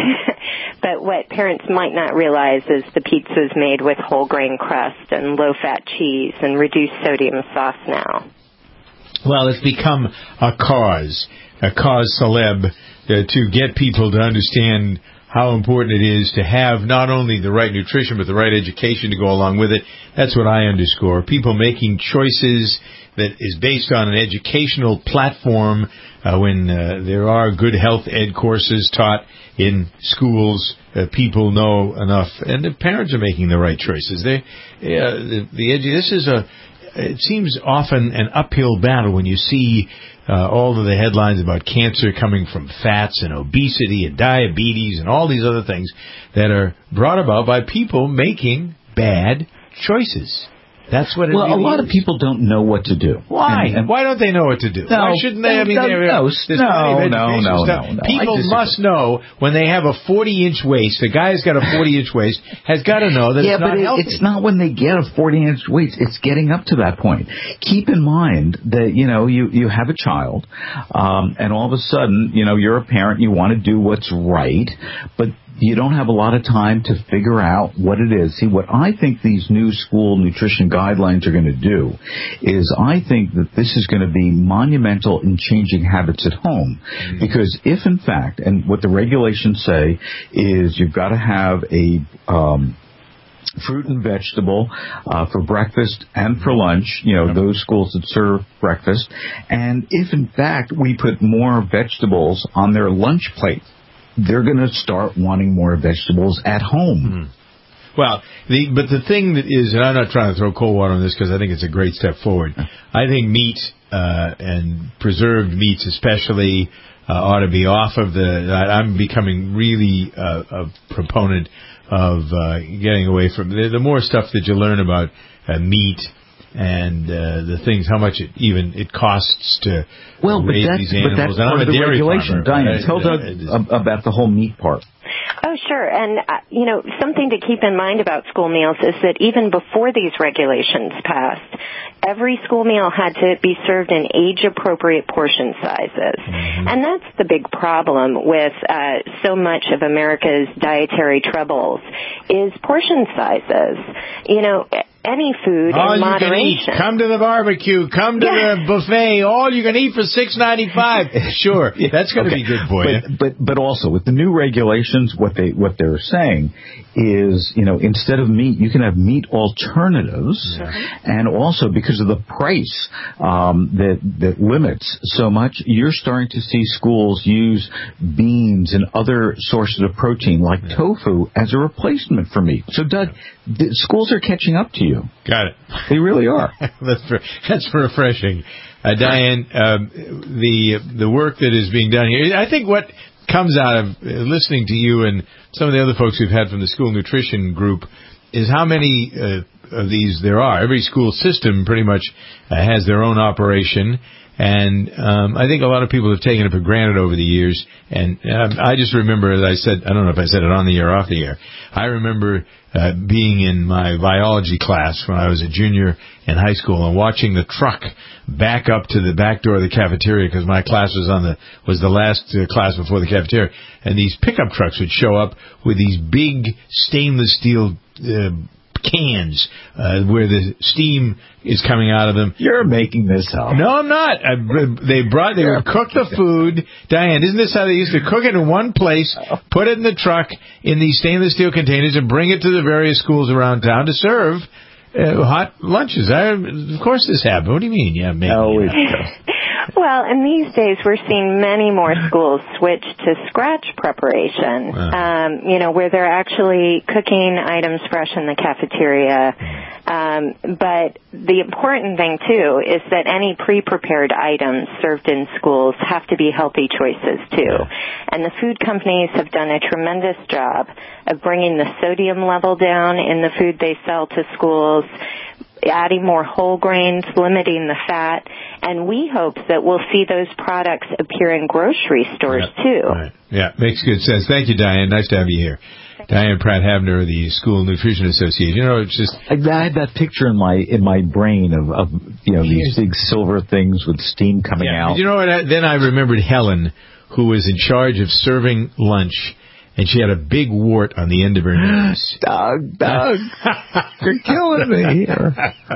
Speaker 6: But what parents might not realize is the pizza's made with whole grain crust and low-fat cheese and reduced sodium sauce now.
Speaker 2: Well, it's become a cause, a cause celeb, uh, to get people to understand how important it is to have not only the right nutrition but the right education to go along with it. That's what I underscore. People making choices that is based on an educational platform uh, when uh, there are good health ed courses taught in schools. Uh, people know enough, and the parents are making the right choices. They, uh, the, the edu- this is a, it seems often an uphill battle when you see uh, all of the headlines about cancer coming from fats and obesity and diabetes and all these other things that are brought about by people making bad choices. That's what it
Speaker 3: well,
Speaker 2: really
Speaker 3: a lot
Speaker 2: is.
Speaker 3: of people don't know what to do.
Speaker 2: Why?
Speaker 3: And, and
Speaker 2: Why don't they know what to do?
Speaker 3: No,
Speaker 2: Why shouldn't they? I mean,
Speaker 3: no,
Speaker 2: there,
Speaker 3: no,
Speaker 2: there's
Speaker 3: no,
Speaker 2: plenty of
Speaker 3: no,
Speaker 2: education
Speaker 3: no,
Speaker 2: stuff.
Speaker 3: no, no.
Speaker 2: People must know when they have a forty-inch waist. A guy's got a forty-inch waist has got to know that
Speaker 3: yeah,
Speaker 2: it's not
Speaker 3: but it,
Speaker 2: healthy.
Speaker 3: it's not when they get a forty-inch waist. It's getting up to that point. Keep in mind that, you know, you, you have a child, um, and all of a sudden, you know, you're a parent, you want to do what's right, but you don't have a lot of time to figure out what it is. See, what I think these new school nutrition guidelines are going to do is I think that this is going to be monumental in changing habits at home. Mm-hmm. Because if, in fact, and what the regulations say is you've got to have a um, fruit and vegetable uh, for breakfast and for lunch, you know, yep. those schools that serve breakfast. And if, in fact, we put more vegetables on their lunch plate, they're going to start wanting more vegetables at home.
Speaker 2: Mm. Well, the, but the thing that is, and I'm not trying to throw cold water on this because I think it's a great step forward. I think meat uh, and preserved meats especially uh, ought to be off of the, I'm becoming really uh, a proponent of uh, getting away from, the, the more stuff that you learn about uh, meat and uh, the things, how much it even it costs to
Speaker 3: well,
Speaker 2: raise
Speaker 3: but
Speaker 2: these
Speaker 3: animals.
Speaker 2: But
Speaker 3: that's
Speaker 2: and
Speaker 3: part
Speaker 2: I'm
Speaker 3: of
Speaker 2: a
Speaker 3: the
Speaker 2: dairy
Speaker 3: regulation.
Speaker 2: farmer,
Speaker 3: Diane,
Speaker 2: right?
Speaker 3: tell Doug uh, about the whole meat part.
Speaker 6: Oh, sure. And, uh, you know, something to keep in mind about school meals is that even before these regulations passed, every school meal had to be served in age-appropriate portion sizes. Mm-hmm. And that's the big problem with uh, so much of America's dietary troubles is portion sizes. You know, any food
Speaker 2: all
Speaker 6: in
Speaker 2: you
Speaker 6: moderation.
Speaker 2: Can eat. Come to the barbecue. Come to yeah. the buffet. All you can eat for six ninety-five. Sure, that's going to okay. be good for you.
Speaker 3: But, but but also with the new regulations, what they what they're saying is, you know, instead of meat, you can have meat alternatives, yeah. and also because of the price um, that that limits so much, you're starting to see schools use beans and other sources of protein like yeah. tofu as a replacement for meat. So, Doug, the schools are catching up to you.
Speaker 2: Got it.
Speaker 3: They really are.
Speaker 2: that's for, that's refreshing, uh, Diane. Um, the the work that is being done here, I think what comes out of uh, listening to you and some of the other folks we've had from the school nutrition group is how many uh, of these there are. Every school system pretty much uh, has their own operation, and um, I think a lot of people have taken it for granted over the years. And um, I just remember, as I said, I don't know if I said it on the air or off the air, I remember uh, being in my biology class when I was a junior in high school and watching the truck back up to the back door of the cafeteria because my class was on the was the last uh, class before the cafeteria, and these pickup trucks would show up with these big stainless steel uh, cans uh, where the steam is coming out of them.
Speaker 3: You're making this up.
Speaker 2: No, I'm not. I, they brought, they would cook the food. Diane, isn't this how they used to cook it in one place, put it in the truck in these stainless steel containers, and bring it to the various schools around town to serve uh, hot lunches? I, of course this happened. What do you mean? Yeah, maybe.
Speaker 3: No,
Speaker 2: it
Speaker 6: Well, in these days, we're seeing many more schools switch to scratch preparation, um, you know, where they're actually cooking items fresh in the cafeteria. Um, but the important thing, too, is that any pre-prepared items served in schools have to be healthy choices, too. And the food companies have done a tremendous job of bringing the sodium level down in the food they sell to schools, adding more whole grains, limiting the fat, and we hope that we'll see those products appear in grocery stores,
Speaker 2: yeah,
Speaker 6: too.
Speaker 2: Right. Yeah, makes good sense. Thank you, Diane. Nice to have you here. Diane Pratt-Havner of the School Nutrition Association. You know, it's just...
Speaker 3: I had that picture in my in my brain of, of you know, these big silver things with steam coming
Speaker 2: yeah,
Speaker 3: out.
Speaker 2: You know what? Then I remembered Helen, who was in charge of serving lunch, and she had a big wart on the end of her nose.
Speaker 3: Doug, Doug, you're killing me here.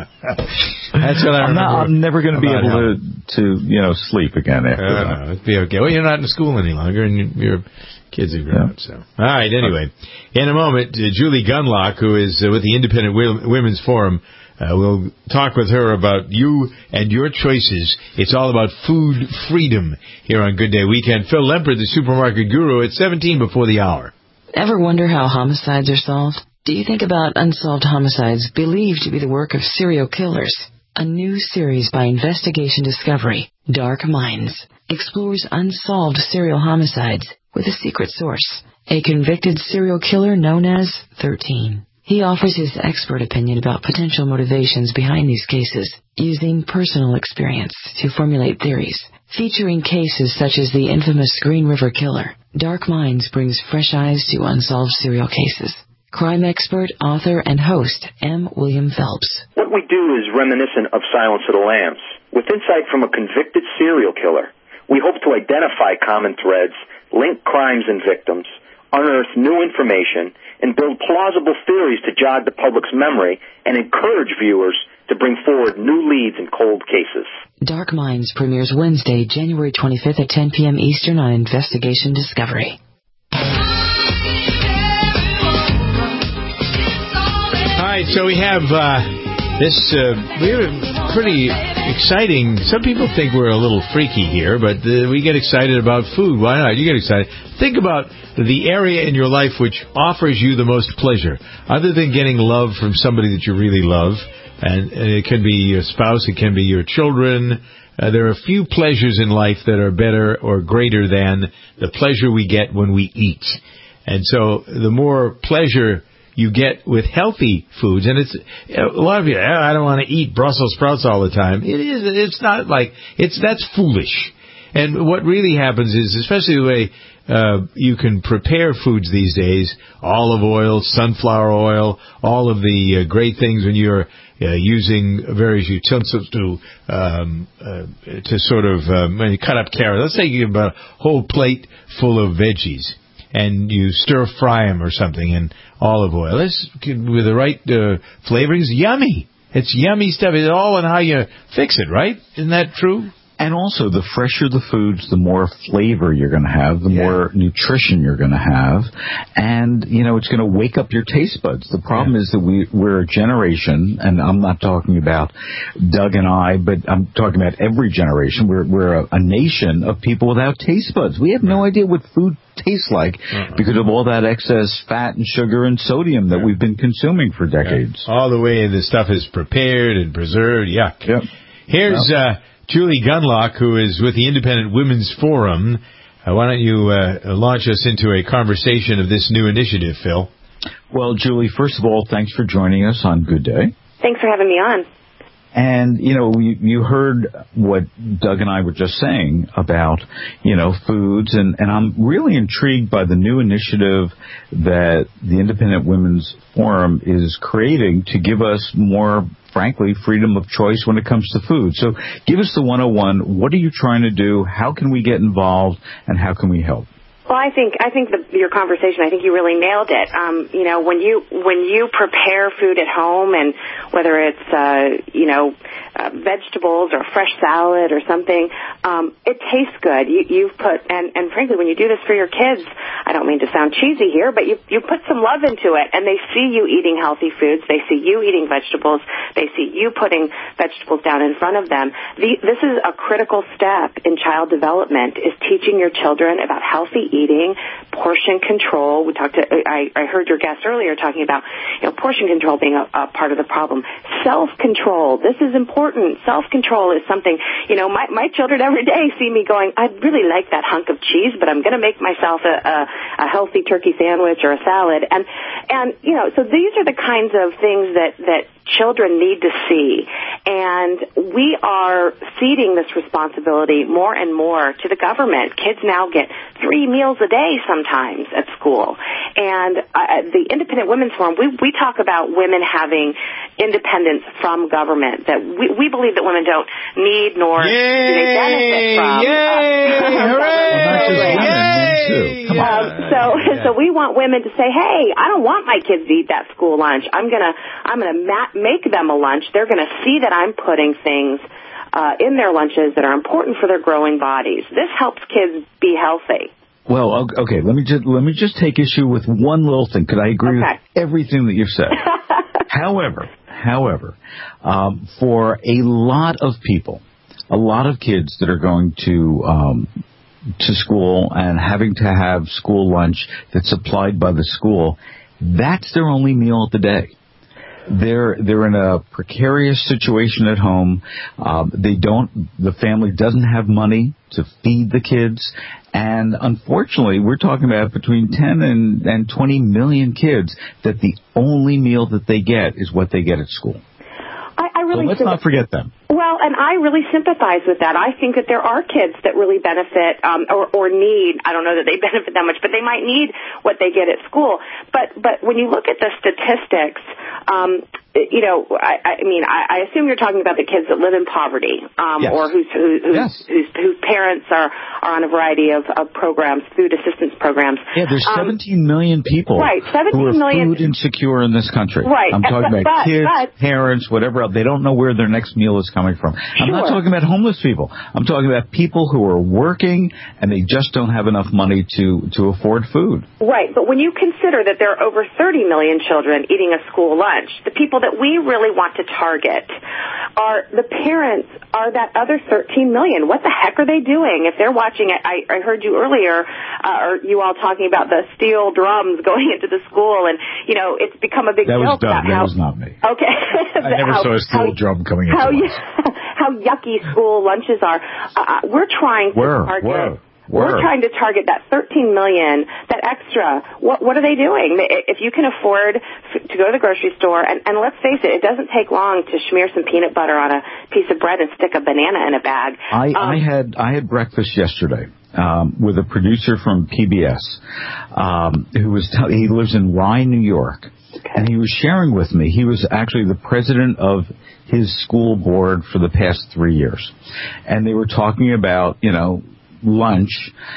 Speaker 2: That's what I
Speaker 3: I'm,
Speaker 2: remember.
Speaker 3: not, I'm never going to be able
Speaker 2: Helen.
Speaker 3: to, to, you know, sleep again after
Speaker 2: uh,
Speaker 3: that.
Speaker 2: No, it'd be okay. Well, you're not in school any longer, and your kids have grown
Speaker 3: yeah.
Speaker 2: up. So, all right. Anyway, in a moment, uh, Julie Gunlock, who is uh, with the Independent w- Women's Forum, uh, we'll talk with her about you and your choices. It's all about food freedom here on Good Day Weekend. Phil Lempert, the supermarket guru, at seventeen before the hour.
Speaker 12: Ever wonder how homicides are solved? Do you think about unsolved homicides believed to be the work of serial killers? A new series by Investigation Discovery, Dark Minds, explores unsolved serial homicides with a secret source, a convicted serial killer known as thirteen. He offers his expert opinion about potential motivations behind these cases, using personal experience to formulate theories. Featuring cases such as the infamous Green River Killer, Dark Minds brings fresh eyes to unsolved serial cases. Crime expert, author, and host M. William Phelps.
Speaker 13: What we do is reminiscent of Silence of the Lambs. With insight from a convicted serial killer, we hope to identify common threads, link crimes and victims, unearth new information, and build plausible theories to jog the public's memory and encourage viewers to bring forward new leads in cold cases.
Speaker 12: Dark Minds premieres Wednesday, January twenty-fifth at ten p.m. Eastern on Investigation Discovery.
Speaker 2: All right, so we have uh, this uh, we have a pretty exciting. Some people think we're a little freaky here, but uh, we get excited about food. Why not? You get excited. Think about the area in your life which offers you the most pleasure, other than getting love from somebody that you really love. And it can be your spouse, it can be your children. Uh, there are few pleasures in life that are better or greater than the pleasure we get when we eat. And so the more pleasure you get with healthy foods, and it's a lot of you, oh, I don't want to eat Brussels sprouts all the time. It is, it's not like, it's, that's foolish. And what really happens is, especially the way uh, you can prepare foods these days, olive oil, sunflower oil, all of the uh, great things when you're uh, using various utensils to um, uh, to sort of um, when you cut up carrots. Let's say you have about a whole plate full of veggies, and you stir fry them or something in olive oil. This, with the right uh, flavorings, yummy. It's yummy stuff. It's all in how you fix it, right? Isn't that true?
Speaker 3: And also, the fresher the foods, the more flavor you're going to have, the yeah. more nutrition you're going to have. And, you know, it's going to wake up your taste buds. The problem yeah. is that we, we're a generation, and I'm not talking about Doug and I, but I'm talking about every generation. We're, we're a, a nation of people without taste buds. We have no idea what food tastes like uh-huh. because of all that excess fat and sugar and sodium that yeah. we've been consuming for decades.
Speaker 2: Yeah. All the way the stuff is prepared and preserved. Yuck.
Speaker 3: Yep.
Speaker 2: Here's...
Speaker 3: Yep.
Speaker 2: uh Julie Gunlock, who is with the Independent Women's Forum. Uh, why don't you uh, launch us into a conversation of this new initiative, Phil?
Speaker 3: Well, Julie, first of all, thanks for joining us on Good Day.
Speaker 6: Thanks for having me on.
Speaker 3: And, you know, you, you heard what Doug and I were just saying about, you know, foods, and, and I'm really intrigued by the new initiative that the Independent Women's Forum is creating to give us more, frankly, freedom of choice when it comes to food. So give us the one oh one. What are you trying to do? How can we get involved? And how can we help?
Speaker 14: Well, I think I think the, your conversation, I think you really nailed it. Um, you know, when you when you prepare food at home, and whether it's uh, you know uh, vegetables or fresh salad or something, um, it tastes good. You, you've put and, and frankly, when you do this for your kids, I don't mean to sound cheesy here, but you you put some love into it, and they see you eating healthy foods. They see you eating vegetables. They see you putting vegetables down in front of them. The, this is a critical step in child development: is teaching your children about healthy eating, portion control. We talked to, I, I heard your guest earlier talking about, you know, portion control being a, a part of the problem. Self-control. This is important. Self-control is something, you know, my, my children every day see me going, I'd really like that hunk of cheese, but I'm going to make myself a, a, a healthy turkey sandwich or a salad. And, and, you know, so these are the kinds of things that, that children need to see. And we are ceding this responsibility more and more to the government. Kids now get three meals a day sometimes at school. And uh, the Independent Women's Forum, we, we talk about women having independence from government, that we, we believe that women don't need nor
Speaker 2: Yay!
Speaker 14: do they benefit from.
Speaker 2: Yay!
Speaker 14: Uh,
Speaker 2: Hooray!
Speaker 3: Well, not just women, men too. Come on.
Speaker 14: Um, so,
Speaker 2: yeah.
Speaker 14: so we want women to say, "Hey, I don't want my kids to eat that school lunch. I'm gonna, I'm gonna ma- make them a lunch. They're gonna see that I'm putting things uh, in their lunches that are important for their growing bodies. This helps kids be healthy."
Speaker 3: Well, okay, let me just let me just take issue with one little thing, because I agree
Speaker 14: Okay.
Speaker 3: with everything that you've said. however, however, um, for a lot of people, a lot of kids that are going to um, to school and having to have school lunch that's supplied by the school, that's their only meal of the day. They're they're in a precarious situation at home. Um, they don't. The family doesn't have money to feed the kids, and unfortunately, we're talking about between ten and, and twenty million kids that the only meal that they get is what they get at school.
Speaker 14: I, I really
Speaker 3: so let's
Speaker 14: think,
Speaker 3: not forget them.
Speaker 14: Well, and I really sympathize with that. I think that there are kids that really benefit um, or, or need, I don't know that they benefit that much, but they might need what they get at school. But but when you look at the statistics, um, you know, I, I mean, I, I assume you're talking about the kids that live in poverty um,
Speaker 3: yes.
Speaker 14: or whose, who, whose,
Speaker 3: yes.
Speaker 14: whose, whose parents are, are on a variety of, of programs, food assistance programs.
Speaker 3: Yeah, there's
Speaker 14: um,
Speaker 3: seventeen million people
Speaker 14: right, seventeen
Speaker 3: who are
Speaker 14: million
Speaker 3: food insecure in this country.
Speaker 14: Right.
Speaker 3: I'm talking
Speaker 14: but,
Speaker 3: about
Speaker 14: but,
Speaker 3: kids,
Speaker 14: but,
Speaker 3: parents, whatever else. They don't know where their next meal is coming from. I'm
Speaker 14: sure.
Speaker 3: not talking about homeless people. I'm talking about people who are working and they just don't have enough money to, to afford food.
Speaker 14: Right, but when you consider that there are over thirty million children eating a school lunch, the people that we really want to target are the parents, are that other thirteen million. What the heck are they doing? If they're watching it, I, I heard you earlier, uh, or you all talking about the steel drums going into the school, and, you know, it's become a big
Speaker 3: that
Speaker 14: joke
Speaker 3: was
Speaker 14: about
Speaker 3: that
Speaker 14: how...
Speaker 3: was not me.
Speaker 14: Okay.
Speaker 3: I never
Speaker 14: how,
Speaker 3: saw a steel
Speaker 14: how,
Speaker 3: drum coming into
Speaker 14: how,
Speaker 3: lunch.
Speaker 14: how yucky school lunches are. Uh, we're trying to
Speaker 3: were,
Speaker 14: target...
Speaker 3: Were.
Speaker 14: We're trying to target that thirteen million, that extra. What what are they doing? If you can afford to go to the grocery store, and, and let's face it, it doesn't take long to smear some peanut butter on a piece of bread and stick a banana in a bag.
Speaker 3: I,
Speaker 14: um,
Speaker 3: I had I had breakfast yesterday um, with a producer from P B S um, who was t- he lives in Rye, New York. Okay. And he was sharing with me, he was actually the president of his school board for the past three years. And they were talking about, you know, lunch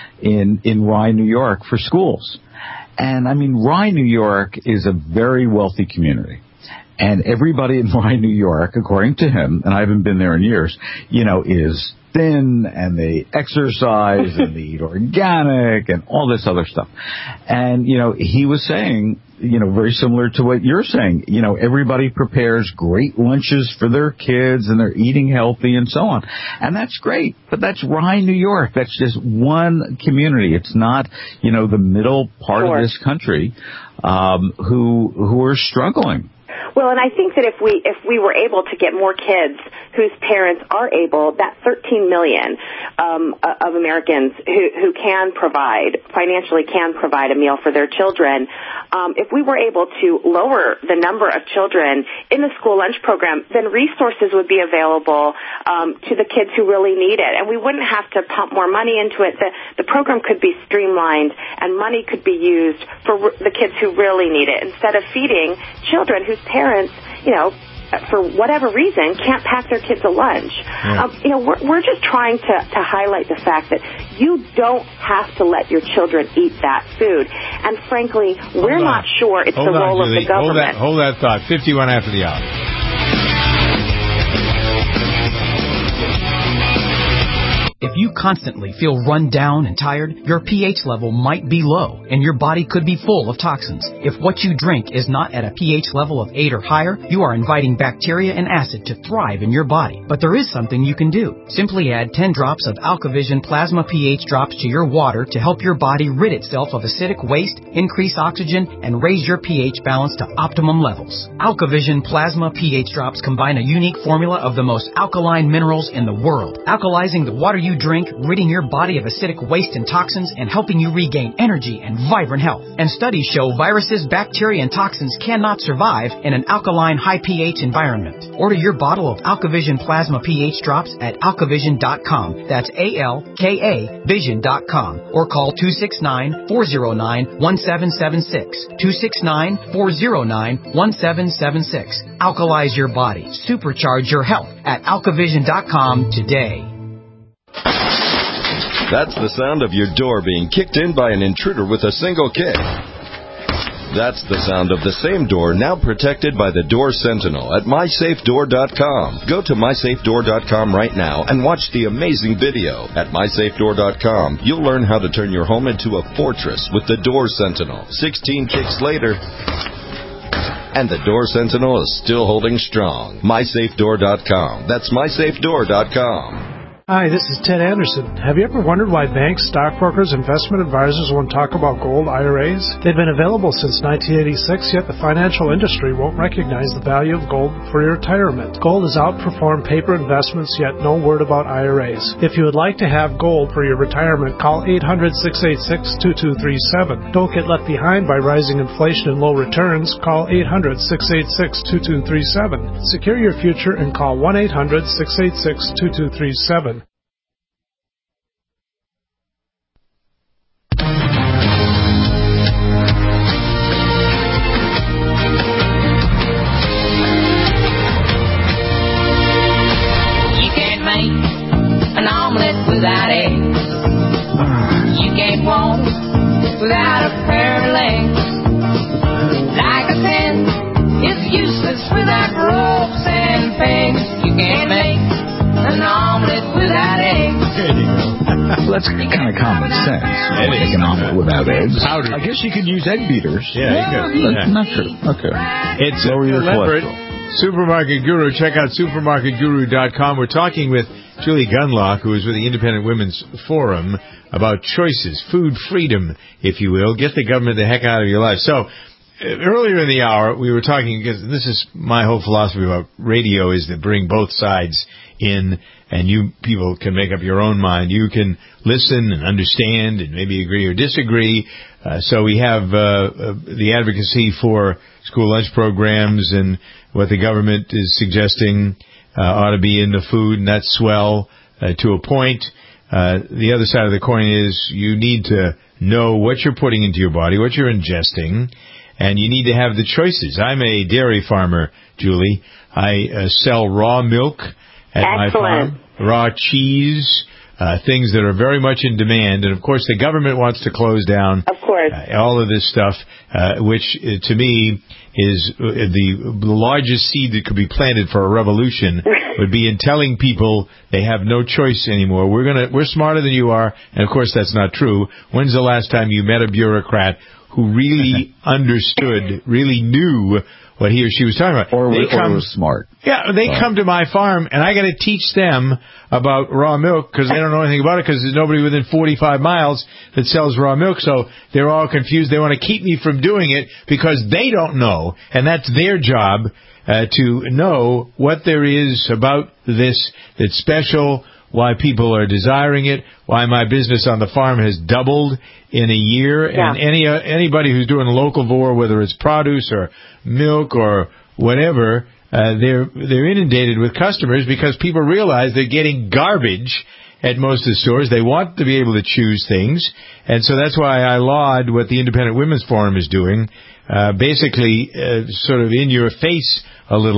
Speaker 3: in, in Rye, New York for schools. And I mean, Rye, New York is a very wealthy community. And everybody in Rye, New York, according to him, and I haven't been there in years, you know, is thin and they exercise and they eat organic and all this other stuff. And, you know, he was saying, you know, very similar to what you're saying, you know, everybody prepares great lunches for their kids and they're eating healthy and so on. And that's great. But that's Rye, New York. That's just one community. It's not, you know, the middle part sure. of this country um, who who are struggling.
Speaker 14: Well, and I think that if we if we were able to get more kids whose parents are able, that thirteen million um, of Americans who, who can provide, financially can provide a meal for their children, um, if we were able to lower the number of children in the school lunch program, then resources would be available um, to the kids who really need it. And we wouldn't have to pump more money into it. The, the program could be streamlined and money could be used for r- the kids who really need it, instead of feeding children whose parents, you know, for whatever reason, can't pack their kids a lunch.
Speaker 2: Yeah.
Speaker 14: Um, you know, we're, we're just trying to, to highlight the fact that you don't have to let your children eat that food. And frankly, we're not sure it's
Speaker 2: Hold
Speaker 14: the
Speaker 2: on,
Speaker 14: role
Speaker 2: Julie.
Speaker 14: of the government.
Speaker 2: Hold that, hold that thought. fifty-one after the hour.
Speaker 15: If you constantly feel run down and tired, your pH level might be low, and your body could be full of toxins. If what you drink is not at a pH level of eight or higher, you are inviting bacteria and acid to thrive in your body. But there is something you can do. Simply add ten drops of AlkaVision Plasma pH drops to your water to help your body rid itself of acidic waste, increase oxygen, and raise your pH balance to optimum levels. AlkaVision Plasma pH drops combine a unique formula of the most alkaline minerals in the world, alkalizing the water you drink, ridding your body of acidic waste and toxins, and helping you regain energy and vibrant health. And studies show viruses, bacteria, and toxins cannot survive in an alkaline, high pH environment. Order your bottle of AlkaVision Plasma pH drops at alkavision dot com. That's A L K A vision dot com. Or call two six nine, four zero nine, one seven seven six. two six nine, four zero nine, one seven seven six. Alkalize your body. Supercharge your health at alkavision dot com today.
Speaker 16: That's the sound of your door being kicked in by an intruder with a single kick. That's the sound of the same door now protected by the Door Sentinel at my safe door dot com. Go to my safe door dot com right now and watch the amazing video. At my safe door dot com, you'll learn how to turn your home into a fortress with the Door Sentinel. sixteen kicks later, and the Door Sentinel is still holding strong. my safe door dot com. That's my safe door dot com.
Speaker 7: Hi, this is Ted Anderson. Have you ever wondered why banks, stockbrokers, investment advisors won't talk about gold I R As? They've been available since nineteen eighty-six, yet the financial industry won't recognize the value of gold for your retirement. Gold has outperformed paper investments, yet no word about I R As. If you would like to have gold for your retirement, call eight hundred, six eight six, two two three seven. Don't get left behind by rising inflation and low returns. Call eight hundred, six eight six, two two three seven. Secure your future and call one eight hundred, six eight six, two two three seven.
Speaker 1: Without eggs, you can't walk without a pair of legs. Like a tent is useless without ropes and pegs. You can't make an omelet without eggs.
Speaker 3: There you go. Well, that's kind of common sense. You know, make an omelet without eggs.
Speaker 2: Powder.
Speaker 3: I guess you could use egg beaters.
Speaker 2: Yeah, you could.
Speaker 3: But
Speaker 2: Yeah.
Speaker 3: not true. Okay.
Speaker 2: It's
Speaker 3: Lower your
Speaker 2: elaborate.
Speaker 3: cholesterol.
Speaker 2: Supermarket Guru. Check out supermarket guru dot com. We're talking with Julie Gunlock, who is with the Independent Women's Forum, about choices, food freedom, if you will. Get the government the heck out of your life. So, uh, earlier in the hour, we were talking, because this is my whole philosophy about radio, is to bring both sides in, and you people can make up your own mind. You can listen and understand and maybe agree or disagree. Uh, so we have uh, uh, the advocacy for school lunch programs and what the government is suggesting uh, ought to be in the food, and that's swell uh, to a point. Uh, the other side of the coin is you need to know what you're putting into your body, what you're ingesting, and you need to have the choices. I'm a dairy farmer, Julie. I uh, sell raw milk at my farm, raw cheese, uh, things that are very much in demand. And, of course, the government wants to close down
Speaker 14: of course.
Speaker 2: Uh, all of this stuff, uh, which, uh, to me, is uh, the, the largest seed that could be planted for a revolution would be in telling people they have no choice anymore. We're gonna, we're smarter than you are, and, of course, that's not true. When's the last time you met a bureaucrat who really understood, really knew what he or she was talking about?
Speaker 3: Or,
Speaker 2: they
Speaker 3: or
Speaker 2: come,
Speaker 3: was smart.
Speaker 2: Yeah, they
Speaker 3: Right.
Speaker 2: come to my farm, and I got to teach them about raw milk because they don't know anything about it because there's nobody within forty-five miles that sells raw milk. So they're all confused. They want to keep me from doing it because they don't know, and that's their job uh, to know what there is about this that's special, why people are desiring it, why my business on the farm has doubled in a year.
Speaker 14: Yeah.
Speaker 2: And any uh, anybody who's doing locavore, whether it's produce or milk or whatever, uh, they're they're inundated with customers because people realize they're getting garbage at most of the stores. They want to be able to choose things, and so that's why I laud what the Independent Women's Forum is doing, uh, basically uh, sort of in your face a little,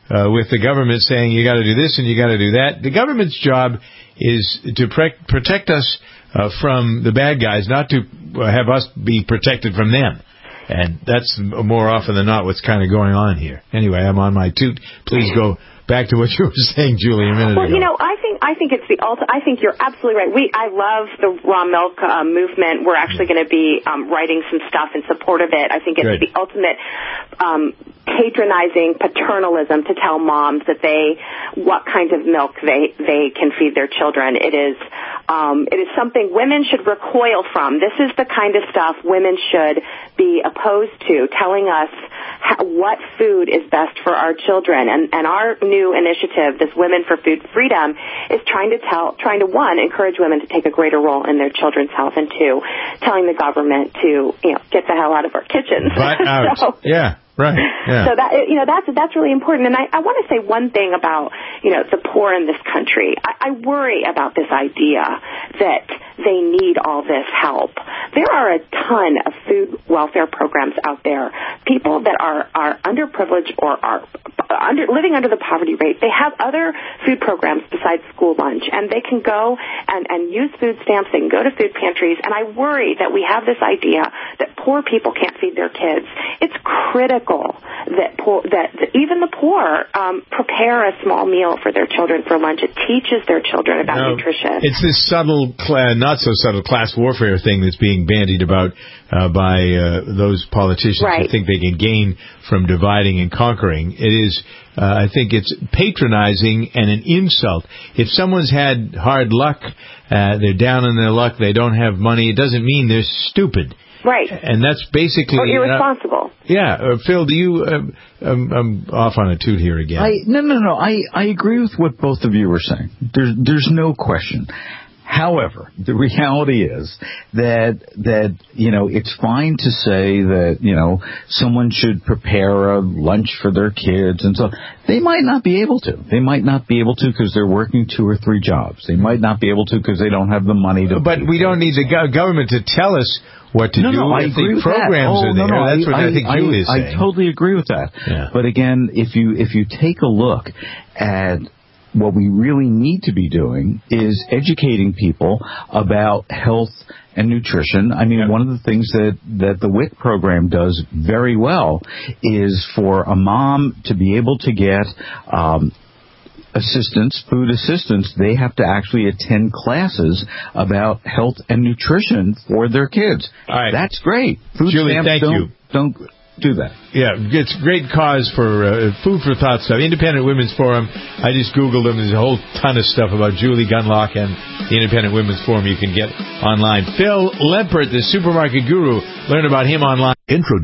Speaker 2: uh, with the government saying you got to do this and you got to do that. The government's job is to pre- protect us uh, from the bad guys, not to have us be protected from them. And that's more often than not what's kind of going on here. Anyway, I'm on my toot. Please go back to what you were saying, Julie, a minute
Speaker 14: well,
Speaker 2: ago.
Speaker 14: Well, you know, I think I think it's the ultimate. I think you're absolutely right. We I love the raw milk uh, movement. We're actually going to be um, writing some stuff in support of it. I think it's Good. the ultimate um, patronizing paternalism to tell moms that they what kind of milk they they can feed their children. It is um, it is something women should recoil from. This is the kind of stuff women should be opposed to, telling us how, what food is best for our children. And, and our new initiative, this Women for Food Freedom, is trying to tell, trying to one, encourage women to take a greater role in their children's health, and two, telling the government to, you know, get the hell out of our kitchens.
Speaker 2: Butt out. so, yeah. Right. Yeah.
Speaker 14: So that, you know, that's that's really important. And I, I want to say one thing about, you know, the poor in this country. I, I worry about this idea that they need all this help. There are a ton of food welfare programs out there. People that are, are underprivileged or are under, living under the poverty rate, they have other food programs besides school lunch, and they can go and, and use food stamps. They can go to food pantries. And I worry that we have this idea that poor people can't feed their kids. It's critical that poor, that even the poor um, prepare a small meal for their children for lunch. It teaches their children about
Speaker 2: no,
Speaker 14: nutrition.
Speaker 2: It's this subtle, not so subtle class warfare thing that's being bandied about uh, by uh, those politicians
Speaker 14: right.
Speaker 2: who think they can gain from dividing and conquering. It is, uh, I think it's patronizing and an insult. If someone's had hard luck, uh, they're down on their luck, they don't have money, it doesn't mean they're stupid.
Speaker 14: Right.
Speaker 2: And that's basically...
Speaker 14: Or irresponsible.
Speaker 2: Uh, yeah. Uh, Phil, do you... Uh, um, I'm off on a toot here again.
Speaker 3: I, no, no, no. I, I agree with what both of you were saying. There's, there's no question. However, the reality is that, that, you know, it's fine to say that, you know, someone should prepare a lunch for their kids and so they might not be able to. They might not be able to because they're working two or three jobs. They might not be able to because they don't have the money to.
Speaker 2: But we don't need the go- government to tell us what to
Speaker 3: no,
Speaker 2: do.
Speaker 3: No, I
Speaker 2: if
Speaker 3: agree
Speaker 2: the
Speaker 3: with
Speaker 2: programs
Speaker 3: that. Oh,
Speaker 2: are there.
Speaker 3: No, no,
Speaker 2: That's
Speaker 3: I,
Speaker 2: what I, I think
Speaker 3: I,
Speaker 2: Julie is
Speaker 3: I,
Speaker 2: saying.
Speaker 3: I totally agree with that.
Speaker 2: Yeah.
Speaker 3: But again, if you if you take a look at what we really need to be doing is educating people about health and nutrition. I mean, yep. one of the things that, that the W I C program does very well is for a mom to be able to get um, assistance, food assistance. They have to actually attend classes about health and nutrition for their kids.
Speaker 2: All right.
Speaker 3: That's great. Food
Speaker 2: Julie,
Speaker 3: stamps
Speaker 2: thank
Speaker 3: don't,
Speaker 2: you.
Speaker 3: Don't do that.
Speaker 2: Yeah, it's great cause for uh, food for thought stuff. Independent Women's Forum. I just Googled them. There's a whole ton of stuff about Julie Gunlock and the Independent Women's Forum you can get online. Phil Lempert, the supermarket guru. Learn about him online. Intro.